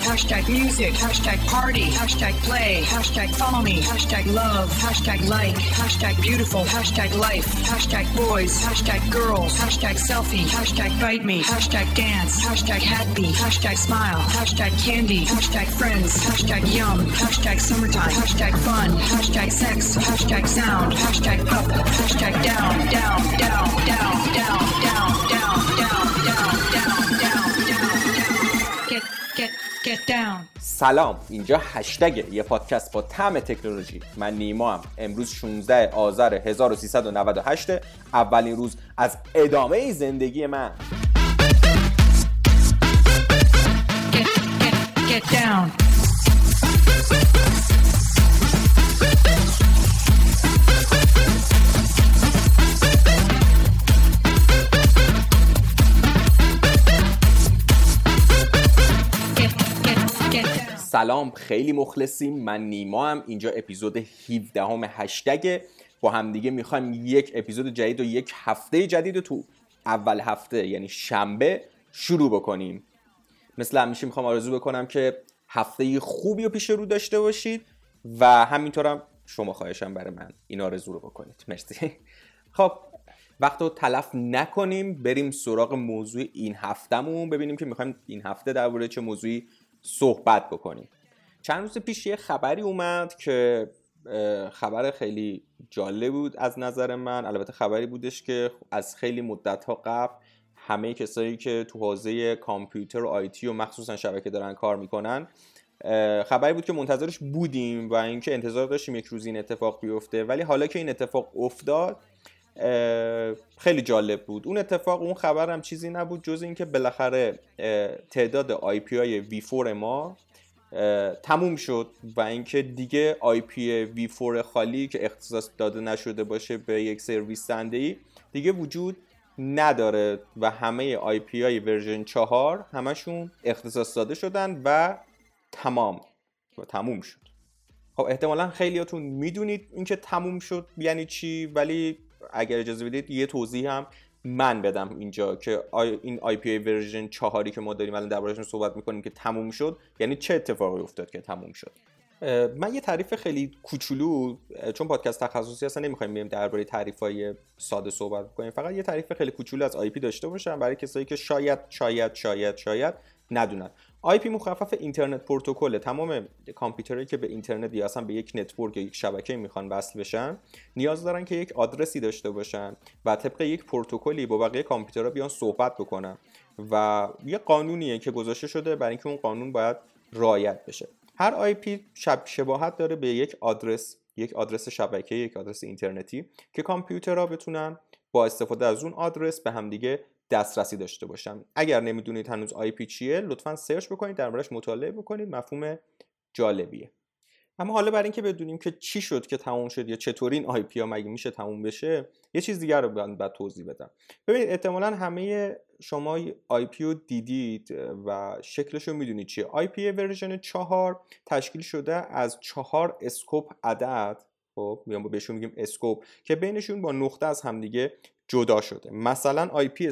hashtag music, hashtag party, hashtag play, hashtag follow me, hashtag love, hashtag like, hashtag beautiful, hashtag life, hashtag boys, hashtag girls, hashtag selfie, hashtag bite me, hashtag dance, hashtag happy, hashtag smile, hashtag candy, hashtag friends, hashtag yum, hashtag summertime, hashtag fun, hashtag sex, hashtag sound, hashtag up, hashtag down, down, down, down, down, down, down, down, down, down, down, down, get down. سلام، اینجا هشتگ یه پادکست با طعم تکنولوژی. من نیما ام. امروز 16 آذر 1398 اولین روز از ادامه زندگی من. Get down. سلام، خیلی مخلصیم. من نیما ام. اینجا اپیزود 17 هشتگ. با هم دیگه میخوایم یک اپیزود جدید و یک هفته جدید رو تو اول هفته یعنی شنبه شروع بکنیم. مثل همیشه میخوام آرزو بکنم که هفته خوبی رو پیش رو داشته باشید و همینطورم شما خواهشم برای من این آرزو رو بکنید. مرسی. خب وقت رو تلف نکنیم، بریم سراغ موضوع این هفتهمون، ببینیم که میخوایم این هفته درباره چه موضوعی صحبت بکنیم. چند روز پیش یه خبری اومد که خبر خیلی جالب بود از نظر من. البته خبری بودش که از خیلی مدت‌ها قبل همه کسایی که تو حوزه کامپیوتر و آیتی و مخصوصا شبکه دارن کار میکنن، خبری بود که منتظرش بودیم و اینکه انتظار داشتیم یک روز این اتفاق بیفته. ولی حالا که این اتفاق افتاد خیلی جالب بود. اون خبر هم چیزی نبود جز اینکه بالاخره تعداد IP V4 ما تموم شد و اینکه دیگه IP V4 خالی که اختصاص داده نشده باشه به یک سرویس دهنده‌ای دیگه وجود نداره و همه IP ورژن 4 همشون اختصاص داده شدن و تموم شد. خب احتمالاً خیلیاتون میدونید اینکه تموم شد یعنی چی، ولی اگر اجازه بدید یه توضیح هم من بدم اینجا که این IP ورژن 4 که ما داریم الان درباره‌اش صحبت می‌کنیم که تموم شد یعنی چه اتفاقی افتاد که تموم شد. من یه تعریف خیلی کوچولو، چون پادکست تخصصی هستن نمی‌خوایم بریم درباره تعریف‌های ساده صحبت کنیم، فقط یه تعریف خیلی کوچولو از IP داشته باشم برای کسایی که شاید ندونن. IP مخفف اینترنت پروتکل. تمام کامپیوترایی که به اینترنت یا اصلا به یک نتورک یا یک شبکه میخوان وصل بشن نیاز دارن که یک آدرسی داشته باشن و طبق یک پروتکلی با بقیه کامپیوترها بیان صحبت بکنن و یه قانونیه که گذاشته شده برای اینکه اون قانون باید رعایت بشه. هر IP شباهت داره به یک آدرس شبکه، یک آدرس اینترنتی که کامپیوترها بتونن با استفاده از اون آدرس به همدیگه دسترسی داشته باشم. اگر نمیدونید هنوز IP چیه لطفاً سرچ بکنید، دربارش مطالعه بکنید، مفهوم جالبیه. اما حالا برای اینکه بدونیم که چی شد که تموم شد یا چطوری این IP ها مگه میشه تموم بشه، یه چیز دیگر رو بعد توضیح بدم. ببینید احتمالاً همه شما IP رو دیدید و شکلش رو میدونید چیه. IP ورژن 4 تشکیل شده از 4 اسکوپ عدد، خب بهشون میگیم اسکوپ، که بینشون با نقطه از همدیگه جدا شده. مثلا IP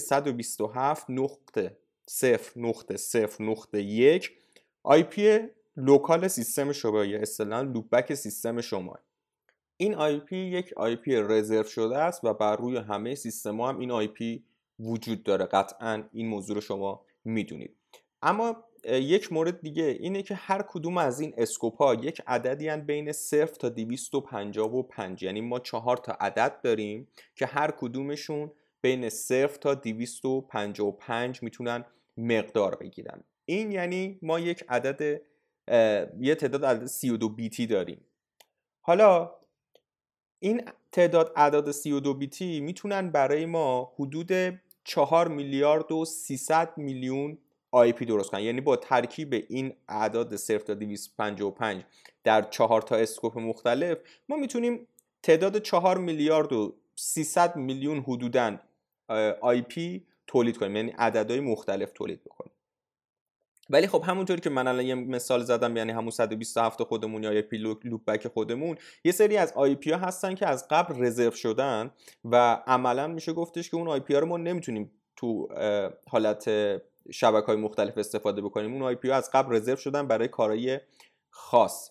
127.0.0.1 IP لوکال سیستم شما یا اصطلاحاً لوپبک سیستم شما. این IP یک IP رزرو شده است و بر روی همه سیستم‌ها هم این IP وجود داره. قطعاً این موضوع رو شما میدونید. اما یک مورد دیگه اینه که هر کدوم از این اسکوپ‌ها یک عددی هستند بین 0 تا 255. یعنی ما 4 تا عدد داریم که هر کدومشون بین 0 تا 255 میتونن مقدار بگیرن. این یعنی ما یه تعداد عدد 32 بیتی داریم. حالا این تعداد اعداد 32 بیتی میتونن برای ما حدود 4 میلیارد و 300 میلیون IP درست کنن. یعنی با ترکیب این اعداد 0 تا 255 در 4 تا اسکوپ مختلف ما میتونیم تعداد 4 میلیارد و 300 میلیون حدوداً IP تولید کنیم، یعنی عددهای مختلف تولید بکنیم. ولی خب همونطوری که من الان یه مثال زدم، یعنی همون 127 خودمون یا IP لوپبک خودمون، یه سری از IP ها هستن که از قبل رزرو شدن و عملاً میشه گفتش که اون IP ها رو ما نمیتونیم تو حالت شبکه‌های مختلف استفاده بکنیم. اون آی پی از قبل رزرو شدن برای کارهای خاص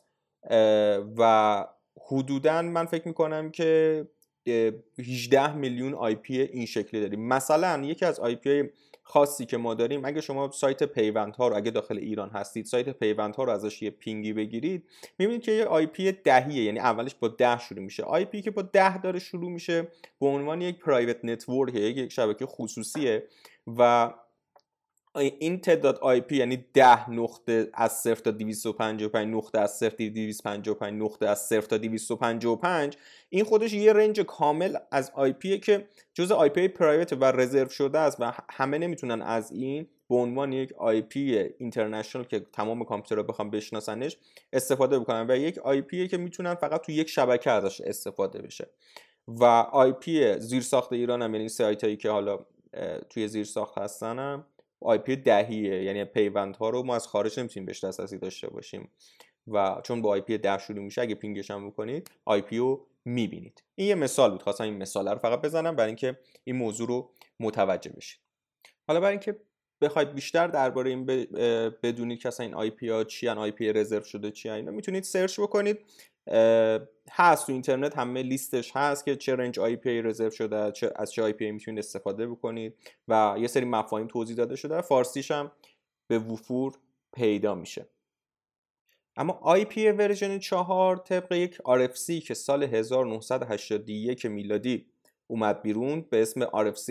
و حدوداً من فکر میکنم که 18 میلیون آی پی این شکلی داریم. مثلا یکی از آی پی خاصی که ما داریم، اگه شما سایت پیوندها رو، اگه داخل ایران هستید، سایت پیوندها رو ازش یه پینگی بگیرید، میبینید که یه آی پی 10، یعنی اولش با 10 شروع میشه. آی پی که با 10 داره شروع میشه به عنوان یک پرایوت نتورک، یک شبکه خصوصیه و این تعداد آی پی یعنی 10 نقطه از 0 تا 255 نقطه از 0 تا 255 نقطه از 0 تا 255. این خودش یه رنج کامل از آی پیه که جزء آی پی پرایوت و رزرو شده است و همه نمیتونن از این به عنوان یک آی پی اینترنشنال که تمام کامپیوترها بخوام بشناسنش استفاده بکنن و یک آی پیه که میتونن فقط تو یک شبکه ازش استفاده بشه. و آی پی زیرساخت ایران هم، یعنی سایتایی که حالا توی زیرساخت هستن هم آی پی 10، یعنی پیوندها رو ما از خارج نمیتونیم بهش دسترسی داشته باشیم و چون با آی پی 10 شروع میشه، اگه پینگش هم بکنید آی پی رو میبینید. این یه مثال بود، خواستم این مثال رو فقط بزنم برای اینکه این موضوع رو متوجه بشید. حالا برای اینکه بخواید بیشتر درباره این بدونید که اصلا این آی پی ها چی ان، آی پی رزرو شده چی ان، اینا میتونید سرچ بکنید. هست تو اینترنت همه لیستش هست که چه رنج آی پی رزرو شده، از چه آی پی میتونید استفاده بکنید و یه سری مفاهیم توضیح داده شده. فارسیش هم به وفور پیدا میشه. اما آی پی ورژن 4 طبق یک RFC که سال 1981 میلادی اومد بیرون به اسم RFC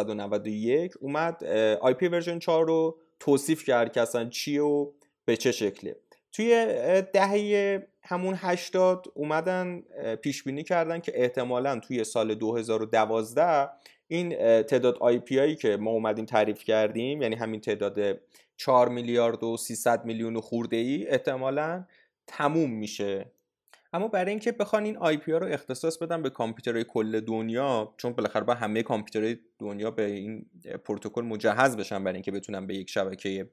791 اومد آی پی ورژن 4 رو توصیف کرد که اصلا چیه و به چه شکله. توی دهه همون 80 اومدن پیش بینی کردن که احتمالاً توی سال 2012 این تعداد آی پی هایی که ما اومدیم تعریف کردیم، یعنی همین تعداد 4 میلیارد و 300 میلیون خورده ای، احتمالاً تموم میشه. اما برای اینکه بخوان این آی پی ها رو اختصاص بدن به کامپیوترهای کل دنیا، چون بالاخره با همه کامپیوترهای دنیا به این پروتکل مجهز بشن برای اینکه بتونن به یک شبکه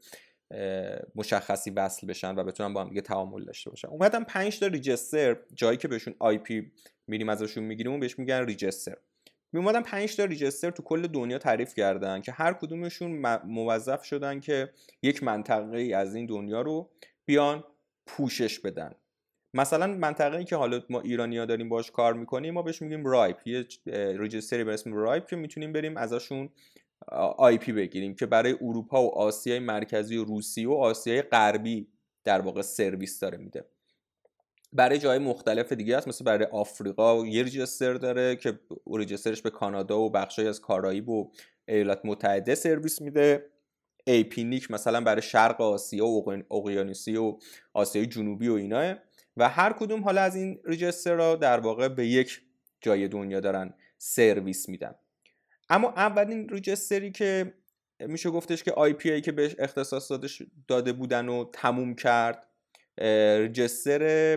مشخصی وصل بشن و بتونن با هم دیگه تعامل داشته باشن، اومدن 5 تا ریجستر، جایی که بهشون آی پی میریم ازشون میگیریم بهش میگن ریجستر. اومدن 5 تا ریجستر تو کل دنیا تعریف کردن که هر کدومشون موظف شدن که یک منطقه از این دنیا رو بیان پوشش بدن. مثلا منطقه‌ای که حالا ما ایرانی‌ها داریم باش کار میکنیم ما بهش میگیم رایپ، یه ریجستری به اسم رایپ که میتونیم بریم ازشون آی پی بگیریم که برای اروپا و آسیای مرکزی و روسیه و آسیای غربی در واقع سرویس داره میده. برای جای مختلف دیگه هست، مثل برای آفریقا یه ریجستر داره که ریجسترش به کانادا و بخشای از کارائیب و ایالات متحده سرویس میده. ایپینیک مثلا برای شرق آسیا و اقیانوسیه و آسیای جنوبی و ایناه و هر کدوم حالا از این ریجسترها در واقع به یک جای دنیا دارن سرویس میدن. اما اولین ریجستری که میشه گفتش که آی پی ای که بهش اختصاص داده بودن و تموم کرد ریجستر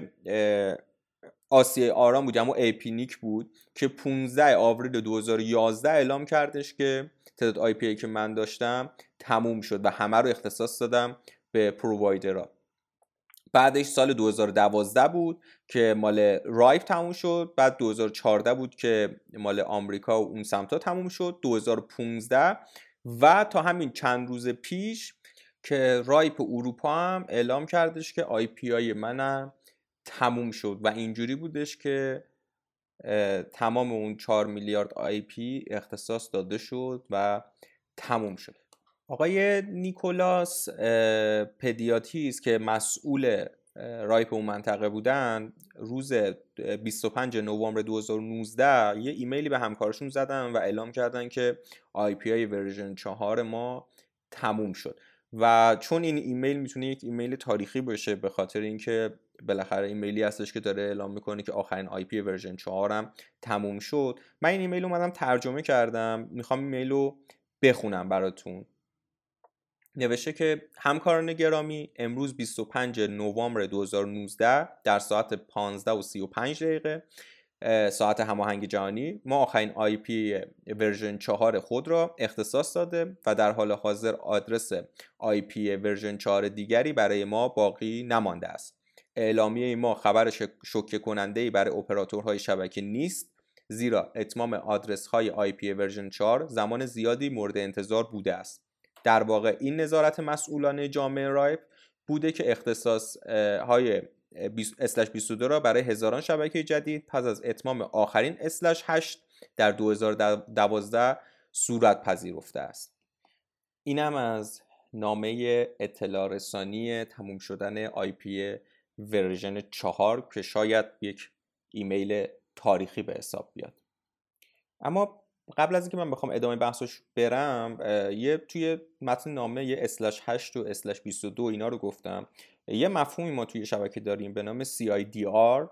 آسیای آرام بود، اما ایپینیک بود که 15 آوریل 2011 اعلام کردش که تعداد آی پی ای که من داشتم تموم شد و همه رو اختصاص دادم به پرووایدرها. بعدش سال 2012 بود که مال رایپ تموم شد، بعد 2014 بود که مال آمریکا و اون سمتا تموم شد، 2015 و تا همین چند روز پیش که رایپ اروپا هم اعلام کردش که آی پی آی منم تموم شد و اینجوری بودش که تمام اون 4 میلیارد آی پی اختصاص داده شد و تموم شد. آقای نیکولاس پدیاتیس که مسئول رایپ اون منطقه بودن، روز 25 نوامبر 2019 یه ایمیلی به همکارشون زدن و اعلام کردن که آی پی آی ورژن 4 ما تموم شد. و چون این ایمیل میتونه یک ایمیل تاریخی باشه به خاطر اینکه بالاخره ایمیلی هستش که داره اعلام میکنه که آخرین آی پی ورژن 4 هم تموم شد، من این ایمیل اومدم ترجمه کردم، میخوام ایمیل رو بخونم براتون. نوشته که همکاران گرامی، امروز 25 نوامبر 2019 در ساعت 15:35 ساعت هماهنگ جهانی ما آخرین آی پی ورژن 4 خود را اختصاص داده و در حال حاضر آدرس آی پی ورژن 4 دیگری برای ما باقی نمانده است. اعلامیه ما خبر شوکه کننده‌ای برای اپراتورهای شبکه نیست، زیرا اتمام آدرس های آی پی ورژن 4 زمان زیادی مورد انتظار بوده است. در واقع این نظارت مسئولانه جامعه رایپ بوده که اختصاص های /22 را برای هزاران شبکه جدید پس از اتمام آخرین /8 در 2012 صورت پذیرفته است. اینم از نامه اطلاع رسانی تموم شدن IP ورژن 4 که شاید یک ایمیل تاریخی به حساب بیاد. اما قبل از اینکه من بخوام ادامه بحثش برم، توی متن نامه یه /8 و /22 اینا رو گفتم. یه مفهومی ما توی شبکه داریم به نام CIDR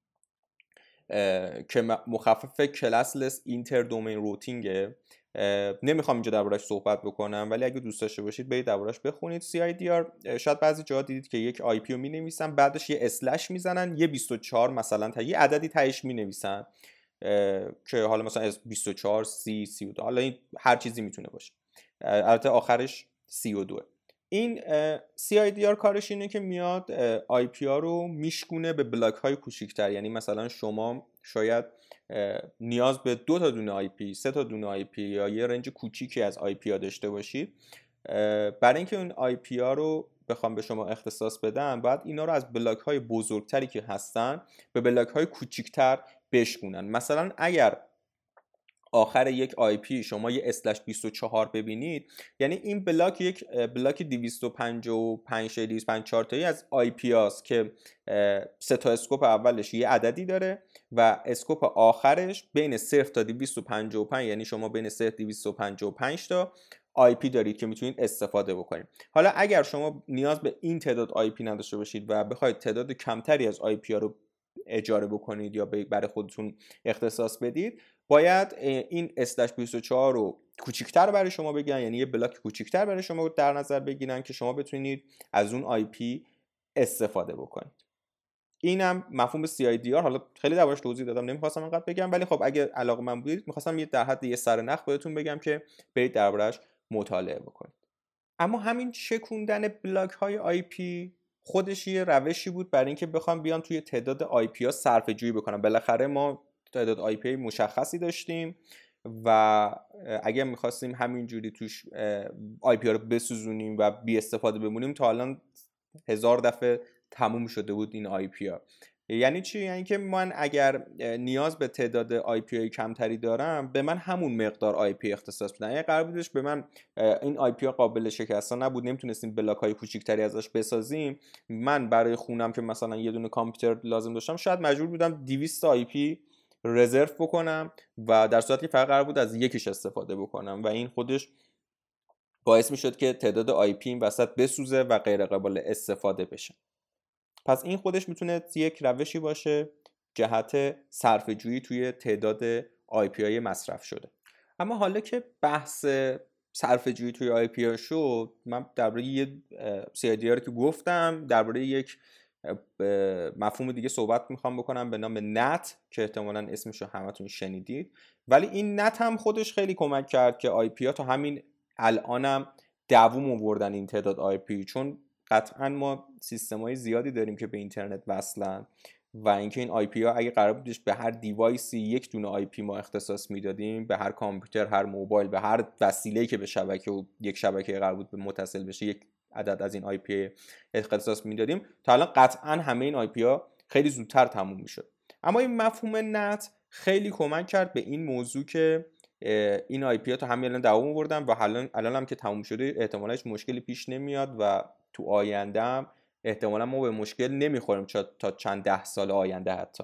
که مخفف کلاسلس اینتر دومین روتینگه. نمیخوام اینجا دربارش صحبت بکنم، ولی اگه دوست داشته باشید برید دربارش بخونید. CIDR شاید بعضی جا دیدید که یک IP رو مینویسن، بعدش یه اسلش میزنن، یه 24 مثلا یه عددی تهش مینویسن که حالا مثلا 24 30 32 حالا این هر چیزی میتونه باشه، البته آخرش 32. این CIDR کارش اینه که میاد IP ها رو میشکونه به بلاک های کوچیک‌تر. یعنی مثلا شما شاید نیاز به 2 تا دونه IP، 3 تا دونه IP یا یه رنج کوچیکی از IP ها داشته باشید. برای اینکه اون IP ها رو بخوام به شما اختصاص بدن، باید اینا رو از بلاک های بزرگتری که هستن به بلاک های کوچیک‌تر بشکونن. مثلا اگر آخر یک IP شما یه /24 ببینید، یعنی این بلاک یک بلاک 255 تایی از IP هاست که 3 تا اسکوپ اولش یه عددی داره و اسکوپ آخرش بین 0 تا 255، یعنی شما بین 0 تا 255 تا IP دارید که میتونید استفاده بکنید. حالا اگر شما نیاز به این تعداد IP نداشته باشید و بخواید تعداد کمتری از IP ها رو اجاره بکنید یا برای خودتون اختصاص بدید، باید این /24 رو کوچیک‌تر برای شما بگیرن، یعنی یه بلاک کوچیک‌تر برای شما در نظر بگیرن که شما بتونید از اون IP استفاده بکنید. اینم مفهوم CIDR. حالا خیلی دربارش توضیح دادم، نمی‌خواستم انقدر بگم، ولی خب اگه علاقه‌مند بودید می‌خواستم در حد یه سرنخ بهتون بگم که برید دربارش مطالعه بکنید. اما همین شکوندن بلاک‌های IP خودش یه روشی بود برای اینکه بخوام بیان توی تعداد IP ها صرفه‌جویی بکنم. بالاخره ما تعداد IP مشخصی داشتیم و اگه می‌خواستیم همینجوری توش IP ها رو بسوزونیم و بی استفاده بمونیم، تا الان 1000 دفعه تموم شده بود این IP ها. یعنی چی؟ یعنی که من اگر نیاز به تعداد IP های کمتری دارم، به من همون مقدار IP اختصاص بدن. اگه قرار بودش به من این IP ها قابل شکستن نبود، نمیتونستیم بلاک های کوچیکتری ازش بسازیم، من برای خونم که مثلا یه دونه کامپیوتر لازم داشتم، شاید مجبور بودم 200 IP رزرو بکنم و در صورتی که فقط قرار بود از یکیش استفاده بکنم و این خودش باعث میشد که تعداد IP این وسط بسوزه و غیر قابل استفاده بشه. پس این خودش میتونه یک روشی باشه جهت صرفه‌جویی توی تعداد IP های مصرف شده. اما حالا که بحث صرفه‌جویی توی IP ها شد، من درباره یه CIDR که گفتم، درباره یک مفهوم دیگه صحبت میخوام بکنم به نام نت که احتمالاً اسمش رو همتون شنیدید. ولی این نت هم خودش خیلی کمک کرد که IP ها تا همین الانم دووم آوردن این تعداد IP، چون قطعا ما سیستم‌های زیادی داریم که به اینترنت وصلن و اینکه این IP ها اگه قرار بودش به هر دیوایسی یک دونه IP ما اختصاص میدادیم، به هر کامپیوتر، هر موبایل، به هر وسیله‌ای که به شبکه و یک شبکه قرار بود به متصل بشه یک عدد از این IP اختصاص میدادیم، تا الان قطعا همه این IP ها خیلی زودتر تموم میشد. اما این مفهوم نت خیلی کمک کرد به این موضوع که این IP ها تا همین الان دوام آوردن و الان هم که تموم شده احتمالاً هیچ مشکلی پیش نمیاد و تو آینده هم احتمالاً ما به مشکل نمیخوریم تا چند 10 سال آینده حتی.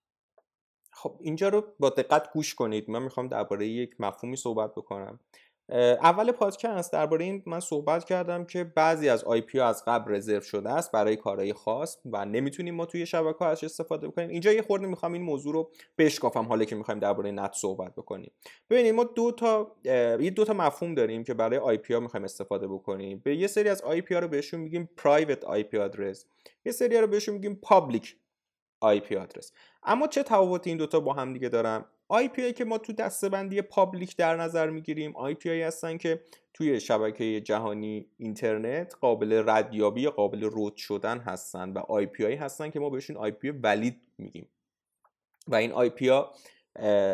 خب اینجا رو با دقت گوش کنید، من میخوام درباره یک مفهومی صحبت بکنم. اول پادکست درباره این من صحبت کردم که بعضی از IP ها از قبل رزرو شده است برای کارهای خاص و نمیتونیم ما توی شبکه‌ها ازش استفاده بکنیم. اینجا یه خورده میخوام این موضوع رو بشکافم حالا که میخوایم درباره نت صحبت بکنیم. ببینید ما دو تا مفهوم داریم که برای IP ها میخوایم استفاده بکنیم. به یه سری از IP ها رو بهشون میگیم private IP address، یه سری رو بهشون میگیم public IP address. اما چه تفاوتی این دوتا با هم دیگه دارن؟ IP هایی که ما تو دسته‌بندی پابلیک در نظر میگیریم IP هایی هستن که توی شبکه جهانی اینترنت قابل ردیابی یا قابل رود شدن هستن و IP هایی هستن که ما بهشون IP ولید میگیم و این IP ها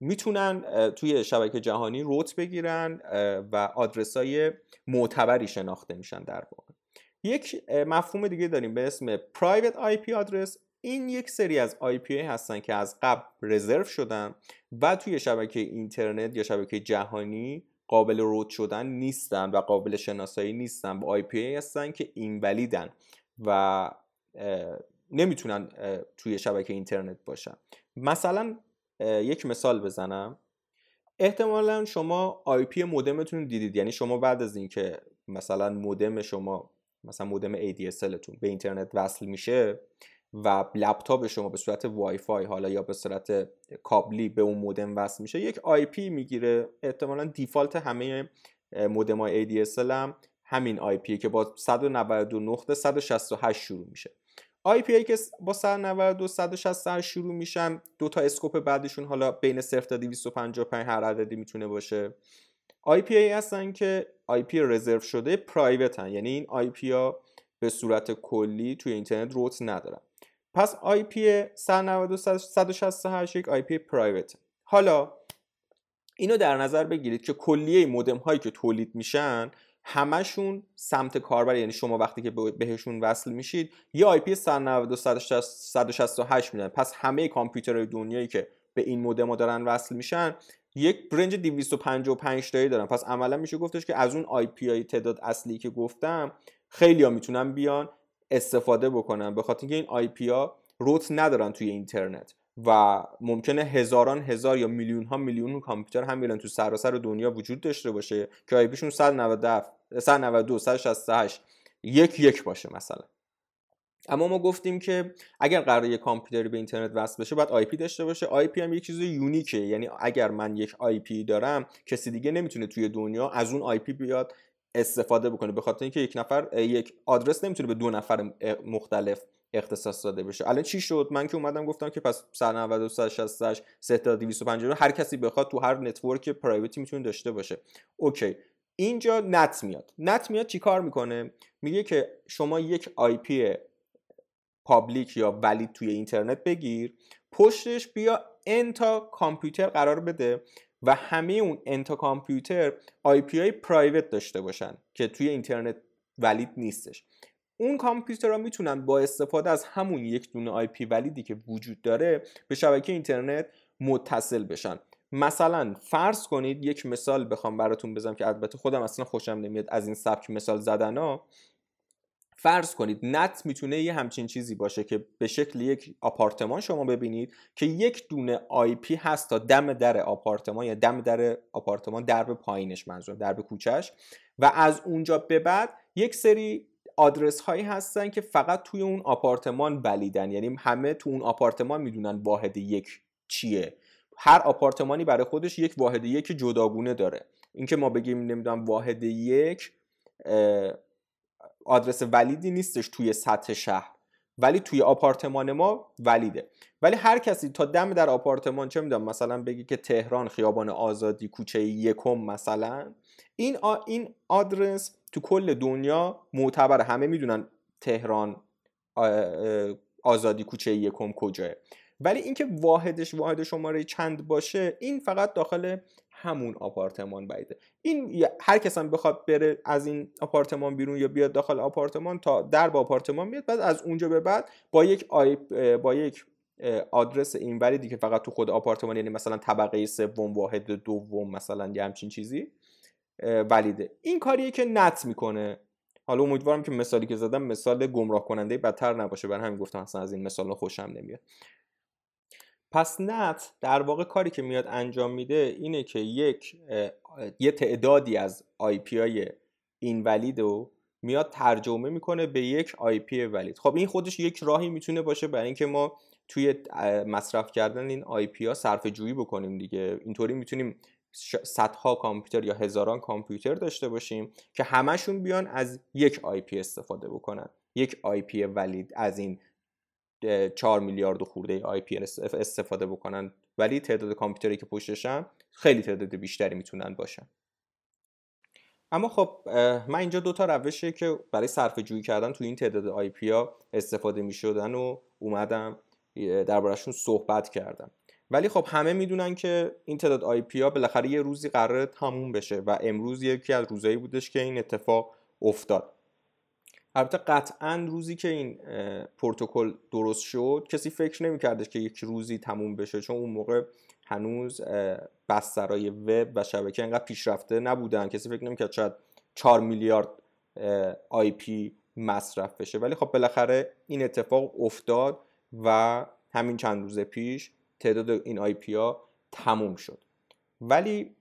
میتونن توی شبکه جهانی روت بگیرن و آدرسای معتبری شناخته میشن. در واقع یک مفهوم دیگه داریم به اسم Private IP Address. این یک سری از IP هستن که از قبل رزرو شدن و توی شبکه اینترنت یا شبکه جهانی قابل روت شدن نیستن و قابل شناسایی نیستن، و IP هستن که اینولیدن و نمیتونن توی شبکه اینترنت باشن. مثلا یک مثال بزنم، احتمالا شما IP مودمتون دیدید، یعنی شما بعد از اینکه مثلا مودم شما، مثلا مودم ADSL تون به اینترنت وصل میشه و لپتاپ شما به صورت وای فای حالا یا به صورت کابلی به اون مودم وصل میشه، یک IP میگیره. احتمالا دیفالت همه مودم‌های ADSL هم همین IP که با 192.168 شروع میشه. IP که با 192.168 شروع میشن، دو تا اسکوپ بعدشون حالا بین 0 تا 255 هر عددی میتونه باشه. IP هستن که IP رزرو شده پرایوت هن، یعنی این IP ها به صورت کلی توی اینترنت روت ندارن. پس IP 192.168 یک IP پرایوت. حالا اینو در نظر بگیرید که کلیه مودم هایی که تولید میشن همشون سمت کاربر، یعنی شما وقتی که بهشون وصل میشید یه IP 192.168 میدن. پس همه کامپیوترهای دنیایی که به این مودم ها دارن وصل میشن یک رنج 255 تایی دارن. پس عملا میشه گفتش که از اون IP های تعداد اصلی که گفتم خیلی ها میتونن بیان استفاده بکنن، به خاطر اینکه این IP ها روت ندارن توی اینترنت و ممکنه هزاران هزار یا میلیون ها میلیون کامپیوتر هم میلان تو سراسر دنیا وجود داشته باشه که IP شون 192.168 یک باشه مثلا. اما ما گفتیم که اگر قراره یک کامپیوتری به اینترنت وصل بشه باید IP داشته باشه. IP هم یک چیز یونیکه، یعنی اگر من یک IP دارم کسی دیگه نمیتونه توی دنیا از اون IP بیاد استفاده بکنه، به خاطر اینکه یک نفر یک آدرس نمیتونه به دو نفر مختلف اختصاص داده بشه. الان چی شد؟ من که اومدم گفتم که پس 192.168 3 تا 255 هر کسی بخواد تو هر نتورک پرایوتی میتونه داشته باشه. اوکی، اینجا نت میاد چیکار میکنه؟ میگه که شما یک IP پابلیک یا ولید توی اینترنت بگیر، پشتش بیا n تا کامپیوتر قرار بده و همه اون n تا کامپیوتر IP های پرایوت داشته باشن که توی اینترنت ولید نیستش. اون کامپیوترها میتونن با استفاده از همون یک دونه IP ولیدی که وجود داره به شبکه اینترنت متصل بشن. مثلا فرض کنید، یک مثال بخوام براتون بزنم که البته خودم اصلا خوشم نمیاد از این سبک مثال زدنا، فرض کنید نت میتونه یه همچین چیزی باشه که به شکل یک آپارتمان شما ببینید که یک دونه IP هست تا دم در آپارتمان یا دم در آپارتمان، درب پایینش منظورم درب کوچهش، و از اونجا به بعد یک سری آدرس هایی هستن که فقط توی اون آپارتمان ولیدن، یعنی همه تو اون آپارتمان میدونن واحد یک چیه. هر آپارتمانی برای خودش یک واحد یک جداگونه داره. اینکه ما بگیم نمیدونم واحد یک آدرس ولیدی نیستش توی سطح شهر، ولی توی آپارتمان ما ولیده. ولی هر کسی تا دم در آپارتمان، چه میدونم مثلا بگی که تهران خیابان آزادی کوچه یکم مثلا، این آدرس تو کل دنیا معتبره، همه میدونن تهران آزادی کوچه یکم کجاه. ولی اینکه واحد شماره چند باشه این فقط داخل همون آپارتمان باشه. این هر کس هم بخواد بره از این آپارتمان بیرون یا بیاد داخل آپارتمان تا درب آپارتمان میاد، بعد از اونجا به بعد با یک آدرس اینوریدی که فقط تو خود آپارتمان، یعنی مثلا طبقه سوم واحد دوم مثلا یا همچین چیزی ولیده. این کاریه که نت میکنه. حالا امیدوارم که مثالی که زدم مثال گمراه کننده بدتر نباشه، برای همین گفتم اصلا از این مثال خوشم نمیاد. پس نت در واقع کاری که میاد انجام میده اینه که یه تعدادی از IP های اینوالید رو میاد ترجمه میکنه به یک IP ولید. خب این خودش یک راهی میتونه باشه برای اینکه ما توی مصرف کردن این IP ها صرفه جویی بکنیم دیگه. اینطوری میتونیم صدها کامپیوتر یا هزاران کامپیوتر داشته باشیم که همشون بیان از یک IP استفاده بکنن، یک IP ولید از این 4 میلیارد خورده IP استفاده بکنن، ولی تعداد کامپیوتری که پشتشن خیلی تعداد بیشتری میتونن باشن. اما خب من اینجا دو تا روشه که برای صرفه جویی کردن تو این تعداد IP ها استفاده میشدن و اومدم دربارشون صحبت کردم. ولی خب همه میدونن که این تعداد آی پی ها بالاخره یه روزی قراره تموم بشه و امروز یکی از روزایی بودش که این اتفاق افتاد. البته قطعا روزی که این پروتکل درست شد کسی فکر نمی‌کردش که یک روزی تموم بشه، چون اون موقع هنوز بسترهای وب و شبکه انقدر پیشرفته نبودن، کسی فکر نمی‌کرد شاید 4 میلیارد آی پی مصرف بشه. ولی خب بالاخره این اتفاق افتاد و همین چند روز پیش تعداد این آی پی ها تموم شد. ولی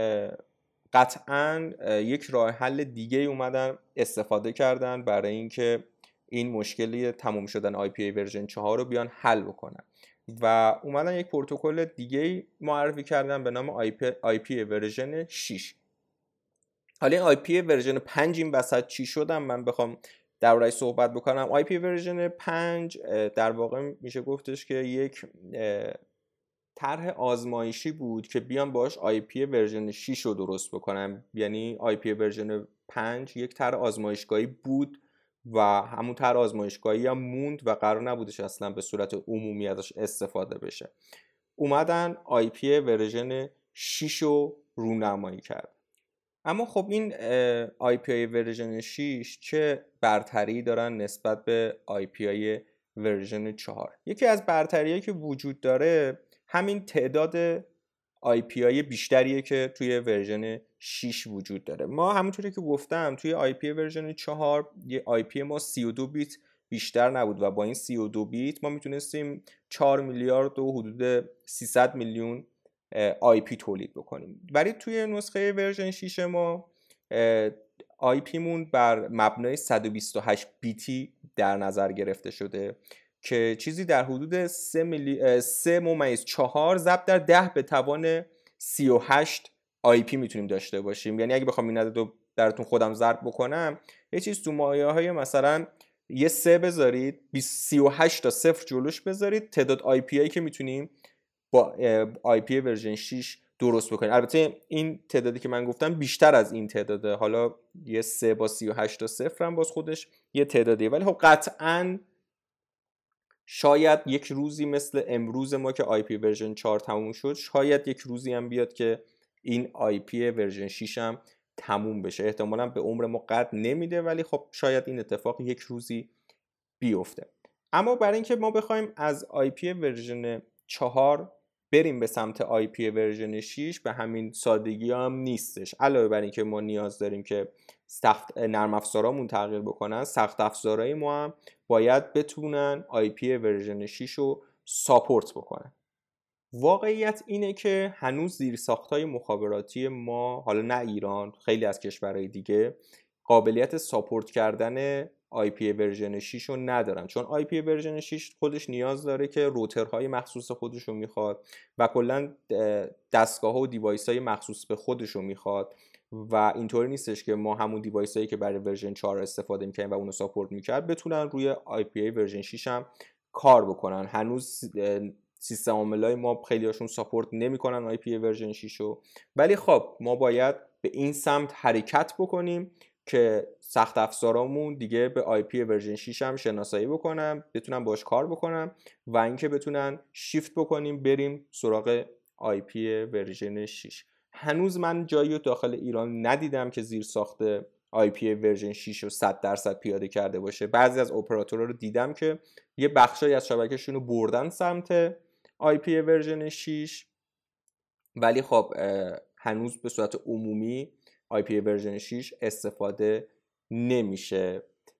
قطعاً یک راه حل دیگه اومدن استفاده کردن برای اینکه این مشکلی تموم شدن آی پی ورژن 4 رو بیان حل بکنن و اومدن یک پروتکل دیگه معرفی کردن به نام آی پی ورژن 6. حالا این آی پی ورژن 5 این وسط چی شدم من بخوام درباره‌اش صحبت بکنم. آی پی ورژن 5 در واقع میشه گفتش که یک طرح آزمایشی بود که بیان باش آی پی ورژن 6 رو درست بکنم. یعنی آی پی ورژن 5 یک طرح آزمایشگاهی بود و همون طرح آزمایشگاهی هم موند و قرار نبودش اصلا به صورت عمومی ازش استفاده بشه. اومدن آی پی ورژن 6 رو رونمایی کرد. اما خب این آی پی ورژن 6 چه برتری دارن نسبت به آی پی ورژن 4؟ یکی از برتریایی که وجود داره همین تعداد آی پی های بیشتریه که توی ورژن 6 وجود داره. ما همونطوری که گفتم توی آی پی ورژن 4 یه آی پی ما 32 بیت بیشتر نبود و با این 32 بیت ما میتونستیم 4 میلیارد و حدود 300 میلیون آی پی تولید بکنیم. ولی توی نسخه ورژن 6 ما آی پی مون بر مبنای 128 بیتی در نظر گرفته شده که چیزی در حدود 3.4 ضرب در 10 به توان 38 آی پی میتونیم داشته باشیم. یعنی اگه بخوام این عدد رو براتون خودم ضرب بکنم، یه چیز تو مایه های مثلا یه 3 بذارید 38 تا 0 جلوش بذارید، تعداد آی پی هایی که میتونیم با آی پی ورژن 6 درست بکنیم. البته این تعدادی که من گفتم بیشتر از این تعداده، حالا یه 3 با 38 تا 0 هم باز خودش یه تعدادیه. ولی خب قطعاً شاید یک روزی مثل امروز ما که آی پی ورژن 4 تموم شد، شاید یک روزی هم بیاد که این آی پی ورژن 6 هم تموم بشه. احتمالاً به عمر ما قد نمیده ولی خب شاید این اتفاق یک روزی بیفته. اما برای اینکه ما بخوایم از آی پی ورژن 4 بریم به سمت آی پی ورژن 6 به همین سادگی هم نیستش. علاوه بر اینکه ما نیاز داریم که نرم افزارامون تغییر بکنن، سخت افزارهای ما هم باید بتونن آی پی ورژن 6 رو ساپورت بکنن. واقعیت اینه که هنوز زیرساخت‌های مخابراتی ما، حالا نه ایران، خیلی از کشورهای دیگه قابلیت ساپورت کردن آی پی ورژن 6 رو ندارن، چون آی پی ورژن 6 خودش نیاز داره که روترهای مخصوص خودش رو میخواد و کلا دستگاه‌ها و دیوایس‌های مخصوص به خودش رو میخواد و اینطوری نیستش که ما همون دیوایسایی که برای ورژن 4 استفاده می‌کنیم و اونو ساپورت می‌کرد بتونن روی آی پی ورژن 6 هم کار بکنن. هنوز سیستم عاملای ما خیلی هاشون ساپورت نمی‌کنن آی پی ورژن 6 رو. ولی خب ما باید به این سمت حرکت بکنیم که سخت افزارامون دیگه به آی پی ورژن 6 هم شناسایی بکنن، بتونن باش کار بکنن و اینکه بتونن شیفت بکنیم بریم سراغ آی پی ورژن 6. هنوز من جایی رو داخل ایران ندیدم که زیر ساخت آی پی ورژن 6 رو 100% پیاده کرده باشه. بعضی از اپراتورها رو دیدم که یه بخشی از شبکه‌شون رو بردن سمت آی پی ورژن 6 ولی خب هنوز به صورت عمومی آی پی ورژن 6 استفاده نمیشه.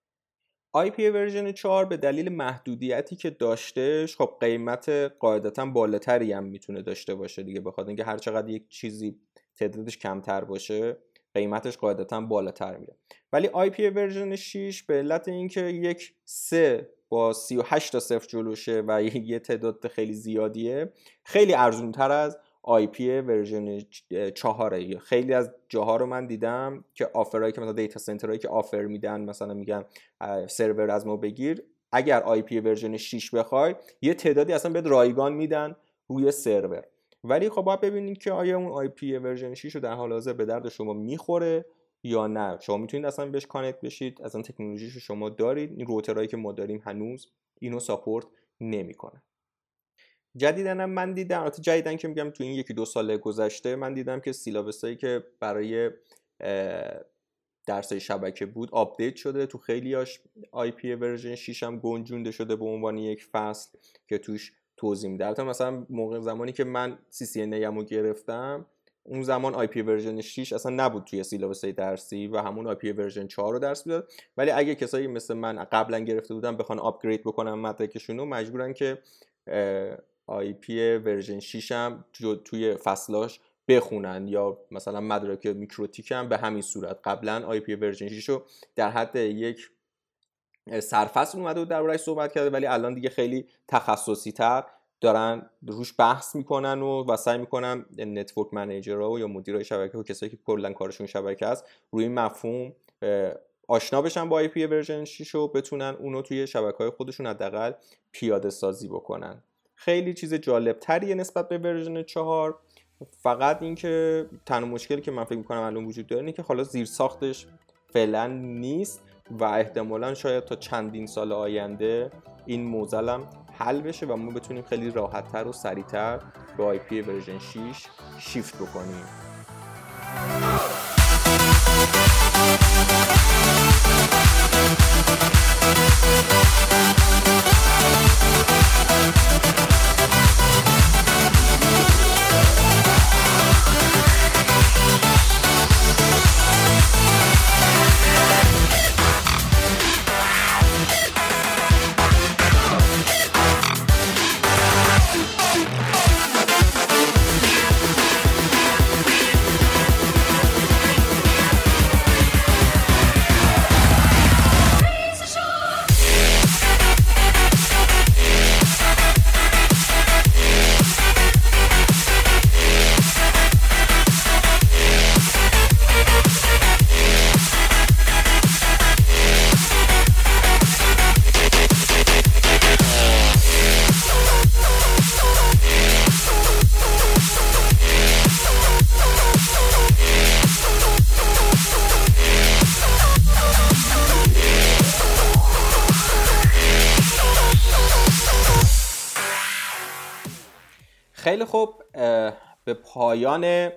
آی پی ورژن 4 به دلیل محدودیتی که داشتهش خب قیمت قاعدتا بالاتری هم میتونه داشته باشه دیگه، بخاطر اینکه هر چقدر یک چیزی تعدادش کمتر باشه قیمتش قاعدتا بالاتر میره. ولی آی پی ورژن 6 به علت اینکه یک 3 با 38 تا 0 جلوشه و یه تعداد خیلی زیادیه، خیلی ارزونتر از آی پی ورژن 4. خیلی از جاها رو من دیدم که آفرایی که مثلا دیتا سنترایی که آفر میدن، مثلا میگن سرور از ما بگیر، اگر آی پی ورژن 6 بخوای یه تعدادی اصلا بهت رایگان میدن روی سرور. ولی خب باید ببینید که آیا اون آی پی ورژن 6 رو در حال حاضر به درد شما میخوره یا نه. شما میتونید اصلا بهش کانکت بشید، اصلا تکنولوژیشو شما دارید. این روترایی که ما داریم هنوز اینو ساپورت نمیکنه. جدیدن من دیدم، البته جدیدن که میگم تو این 1-2 سال گذشته من دیدم که سیلابسایی که برای درسای شبکه بود آپدیت شده، تو خیلیاش IP ورژن 6 هم گنجونده شده به عنوان یک فصل که توش توضیح میده. البته مثلا موقع زمانی که من CCNA رو گرفتم اون زمان IP ورژن 6 اصلا نبود توی سیلابسای درسی و همون IP ورژن 4 رو درس میداد، ولی اگه کسایی مثل من قبلا گرفته بودن بخوان آپگرید بکنن مدرکشون رو مجبورن که IP ورژن 6 هم توی فصلاش بخونن، یا مثلا مدارک میکروتیک هم به همین صورت. قبلا IP ورژن 6 رو در حد یک سرفصل اومده و درباره‌اش صحبت کرده، ولی الان دیگه خیلی تخصصی تر دارن روش بحث میکنن و سعی میکنن نتورک منیجرها یا مدیرای شبکه و کسایی که کلا کارشون شبکه است روی این مفهوم آشنا بشن با IP ورژن 6 و بتونن اونو توی شبکه‌های خودشون حداقل پیاده سازی بکنن. خیلی چیز جالب تریه نسبت به ورژن 4. فقط اینکه تنها مشکلی که من فکر می‌کنم الان وجود داره اینه که حالا زیرساختش فعلا نیست و احتمالاً شاید تا چندین سال آینده این معضل هم حل بشه و ما بتونیم خیلی راحت‌تر و سریع‌تر به IP ورژن 6 شیفت بکنیم. خیلی خوب، به پایان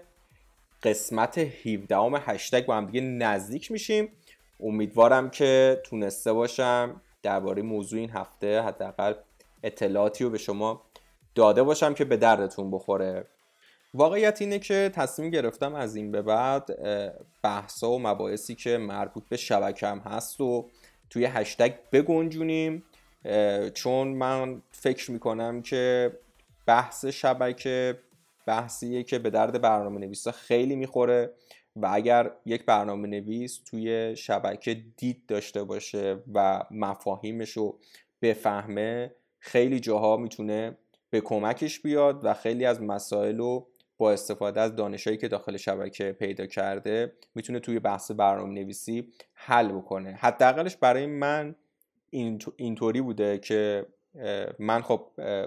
قسمت 17 هشتگ با هم دیگه نزدیک میشیم. امیدوارم که تونسته باشم درباره موضوع این هفته حداقل اطلاعاتی رو به شما داده باشم که به دردتون بخوره. واقعیت اینه که تصمیم گرفتم از این به بعد بحثا و مباحثی که مربوط به شبکه‌ام هست و توی هشتگ بگنجونیم، چون من فکر میکنم که بحث شبکه بحثیه که به درد برنامه نویسا خیلی میخوره و اگر یک برنامه نویس توی شبکه دید داشته باشه و مفاهیمش رو بفهمه خیلی جاها میتونه به کمکش بیاد و خیلی از مسائل رو با استفاده از دانشایی که داخل شبکه پیدا کرده میتونه توی بحث برنامه نویسی حل بکنه. حداقلش برای من اینطوری بوده که من خب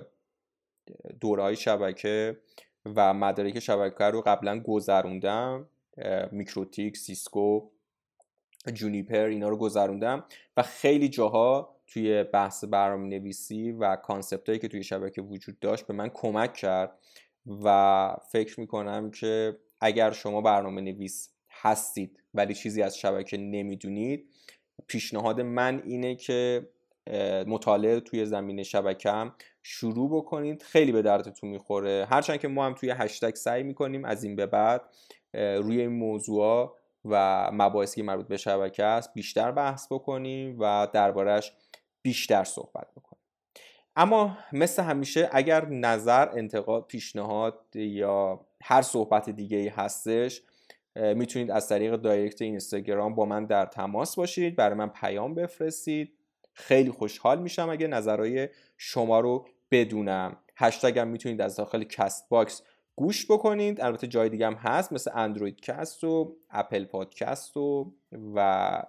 دوره‌های شبکه و مدارک شبکه رو قبلا گذروندم، میکروتیک، سیسکو، جونیپر اینا رو گذروندم و خیلی جاها توی بحث برنامه نویسی و کانسپتایی که توی شبکه وجود داشت به من کمک کرد و فکر میکنم که اگر شما برنامه نویس هستید ولی چیزی از شبکه نمیدونید، پیشنهاد من اینه که مطالعه توی زمینه شبکه هم شروع بکنید، خیلی به دردتون میخوره. هرچند که ما هم توی هشتگ سعی میکنیم از این به بعد روی این موضوعا و مباحثی که مربوط به شبکه است بیشتر بحث بکنیم و درباره‌اش بیشتر صحبت بکنیم. اما مثل همیشه اگر نظر، انتقاد، پیشنهاد یا هر صحبت دیگه‌ای هستش میتونید از طریق دایرکت اینستاگرام با من در تماس باشید، برای من پیام بفرستید. خیلی خوشحال میشم اگه نظرهای شما رو بدونم. هشتگ هم میتونید از داخل کست باکس گوش بکنید. البته جای دیگه هم هست مثل اندروید کست و اپل پادکست و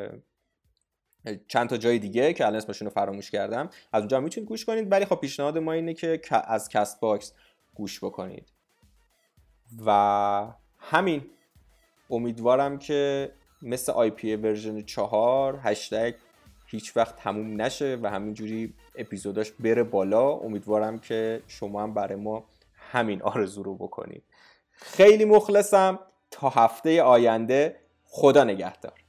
چند تا جای دیگه که الان اسمشون رو فراموش کردم، از اونجا میتونید گوش کنید، ولی خب پیشنهاد ما اینه که از کست باکس گوش بکنید. و همین، امیدوارم که مثل IP ورژن 4 هشتگ هیچ وقت تموم نشه و همینجوری اپیزوداش بره بالا. امیدوارم که شما هم برای ما همین آرزو رو بکنید. خیلی مخلصم. تا هفته آینده، خدا نگهدار.